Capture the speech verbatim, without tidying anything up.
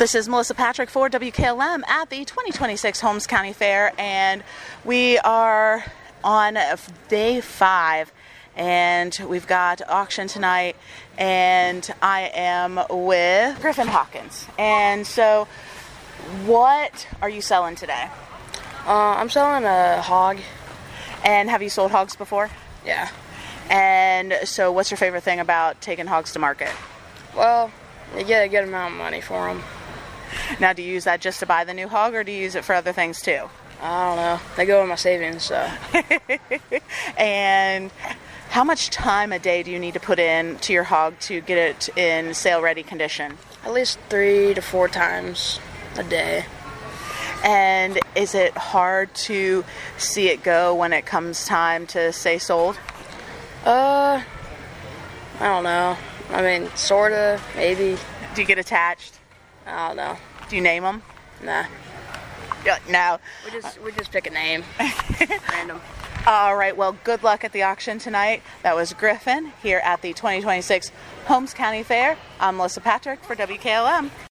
This is Melissa Patrick for W K L M at the twenty twenty-six Holmes County Fair, and we are on day five, and we've got auction tonight, and I am with Griffin Hawkins. And so, what are you selling today? Uh, I'm selling a hog. And have you sold hogs before? Yeah. And so, what's your favorite thing about taking hogs to market? Well, you get a good amount of money for them. Now, do you use that just to buy the new hog, or do you use it for other things too? I don't know. They go in my savings, so. And how much time a day do you need to put in to your hog to get it in sale-ready condition? At least three to four times a day. And is it hard to see it go when it comes time to say sold? Uh, I don't know. I mean, sorta, maybe. Do you get attached? I don't know. Do you name them? Nah. Uh, no. We just we just pick a name. Random. All right. Well, good luck at the auction tonight. That was Griffin here at the twenty twenty-six Holmes County Fair. I'm Melissa Patrick for W K L M.